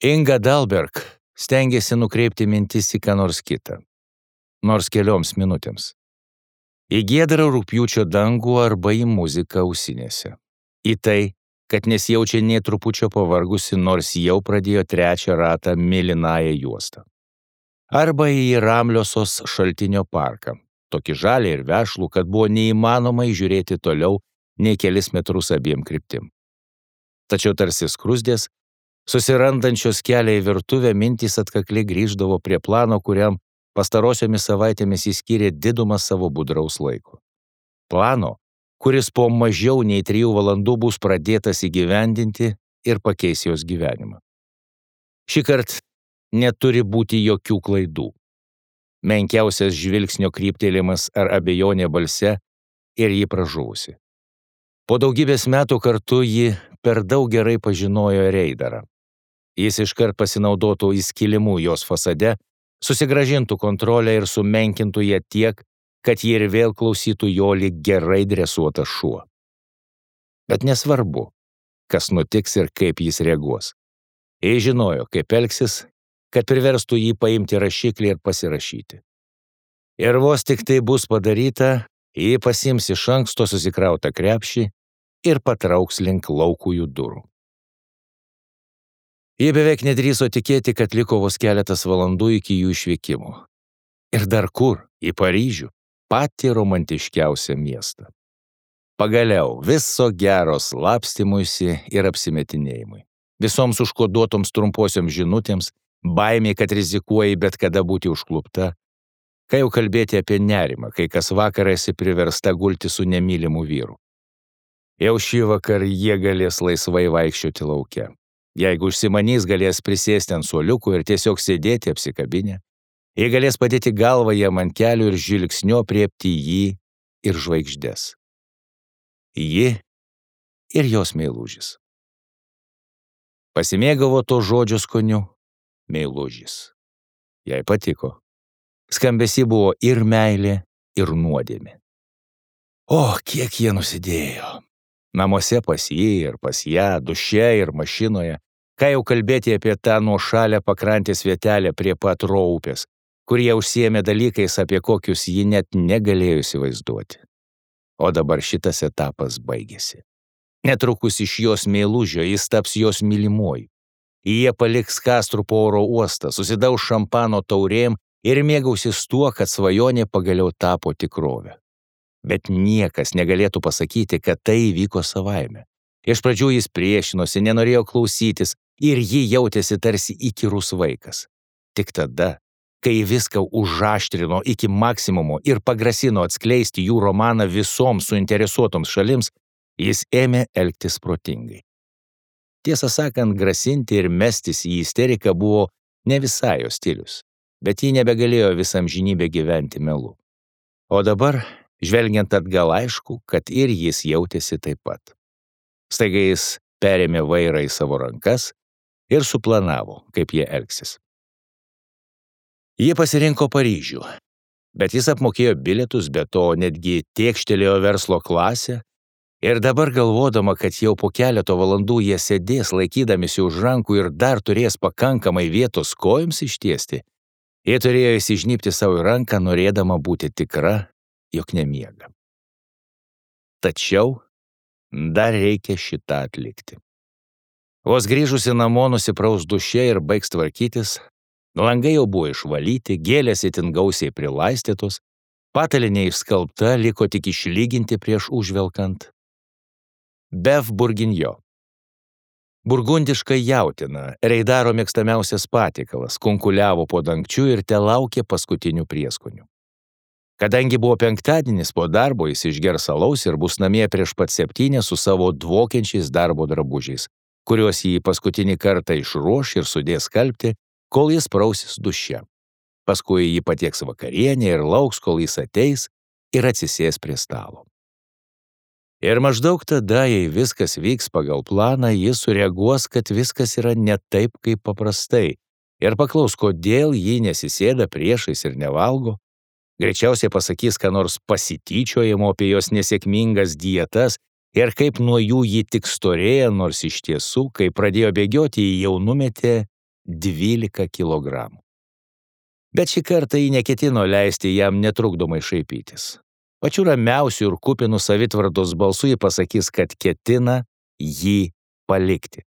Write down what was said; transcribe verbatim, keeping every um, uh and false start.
Inga Dahlberg stengėsi nukreipti mintis į ką nors kitą, nors kelioms minutėms. Į giedrą rugpjūčio dangų arba į muziką ausinėse. Į tai, kad nesijaučia nė trupučio pavargusi, nors jau pradėjo trečią ratą mėlynąją juostą. Arba į Ramliosios šaltinio parką, tokį žalį ir vešlų, kad buvo neįmanoma įžiūrėti toliau nei kelis metrus abiem kryptim. Tačiau tarsi skrusdės, susirandančios kelią į virtuvę, mintys atkakliai grįždavo prie plano, kuriam pastarosiomis savaitėmis įskyrė didumą savo budraus laiko. Plano, kuris po mažiau nei trijų valandų bus pradėtas įgyvendinti ir pakeis jos gyvenimą. Šįkart neturi būti jokių klaidų. Menkiausias žvilgsnio kryptelėjimas ar abejonė balse ir ji pražuvusi. Po daugybės metų kartu ji per daug gerai pažinojo Reidarą. Jis iškart pasinaudotų įskilimu jos fasade, susigrąžintų kontrolę ir sumenkintų ją tiek, kad ji ir vėl klausytų jo lyg gerai dresuotas šuo. Bet nesvarbu, kas nutiks ir kaip jis reaguos. Jis žinojo, kaip elgsis, kad priverstų jį paimti rašiklį ir pasirašyti. Ir vos tik tai bus padaryta, jį pasiims iš anksto susikrautą krepšį ir patrauks link laukųjų durų. Jie beveik nedrįso tikėti, kad liko vos keletas valandų iki jų išvykimo. Ir dar kur? Į Paryžių, patį romantiškiausią miestą. Pagaliau viso gero slapstymuisi ir apsimetinėjimui. Visoms užkoduotoms trumposioms žinutėms, baimė, kad rizikuoji bet kada būti užklupta. Ką jau kalbėti apie nerimą, kai kas vakarą esi priversta gulti su nemylimu vyru. Jau šį vakarą jie galės laisvai vaikščioti lauke. Jeigu užsimanys, galės prisėsti ant suoliukų ir tiesiog sėdėti apsikabinę. Jie galės padėti galvą jam ant kelių ir žvilgsniu aprėpti jį ir žvaigždes. Ji ir jos meilužis. Pasimėgavo to žodžio skoniu meilužis. Jai patiko. Skambesy buvo ir meilė, ir nuodėmė. O, kiek jie nusidėjo. Namuose pas jį ir pas ją, duše ir mašinoje. Ką jau kalbėti apie tą nuošalę pakrantės vietelę prie pat Ro upės, kur jie užsiėmė dalykais, apie kokius ji net negalėjo įsivaizduoti. O dabar šitas etapas baigėsi. Netrukus iš jos meilužio jis taps jos mylimuoju. Jie paliks Kastrų po oro uostą, susidaus šampano taurėm ir mėgausis tuo, kad svajonė pagaliau tapo tikrove. Bet niekas negalėtų pasakyti, kad tai įvyko savaime. Iš pradžių jis priešinosi, nenorėjo klausytis ir ji jautėsi tarsi įkyrus vaikas. Tik tada, kai viską užaštrino iki maksimumo ir pagrasino atskleisti jų romaną visoms suinteresuotoms šalims, jis ėmė elgtis protingai. Tiesą sakant, grasinti ir mestis į isteriką buvo ne visai jo stilius, bet ji nebegalėjo visą amžinybę gyventi melu. O dabar, žvelgiant atgal, aišku, kad ir jis jautėsi taip pat. Staiga jis perėmė vairą į savo rankas ir suplanavo, kaip jie elgsis. Jie pasirinko Paryžių, bet jis apmokėjo bilietus, be to netgi tėkštelėjo verslo klasę ir dabar galvodama, kad jau po keleto valandų jie sėdės laikydamisi už rankų ir dar turės pakankamai vietos kojoms ištiesti, jie turėjo įsižnybti savo ranką, norėdama būti tikra, jog nemiega. Tačiau dar reikia šitą atlikti. Vos grįžusi namo nusipraus duše ir baigs tvarkytis, langai jau buvo išvalyti, gėlės itin gausiai prilaistytos, patalynė išskalbta, liko tik išlyginti prieš užvelkant. Bev Burginjo. Burgundiška jautina, Reidaro mėgstamiausias patiekalas, kunkuliavo po dangčiu ir telaukė paskutinių prieskonių. Kadangi buvo penktadienis, po darbo jis išgers alaus ir bus namie prieš pat septynę su savo dvokiančiais darbo drabužiais, kuriuos jį paskutinį kartą išruoš ir sudės skalbti, kol jis prausis duše. Paskui jį patieks vakarienę ir lauks, kol jis ateis ir atsisės prie stalo. Ir maždaug tada, jei viskas vyks pagal planą, jis sureaguos, kad viskas yra ne taip, kaip paprastai, ir paklaus, kodėl jį nesisėda priešais ir nevalgo. Greičiausiai pasakys, ką nors pasityčiojimo apie jos nesėkmingas dietas ir kaip nuo jų ji tik storėja, nors iš tiesų, kai pradėjo bėgioti, ji jau numetė dvylika kilogramų. Bet šį kartą ji neketino leisti jam netrukdomai šaipytis. Pačiu ramiausiu ir kupinu savitvardos balsu ji pasakys, kad ketina jį palikti.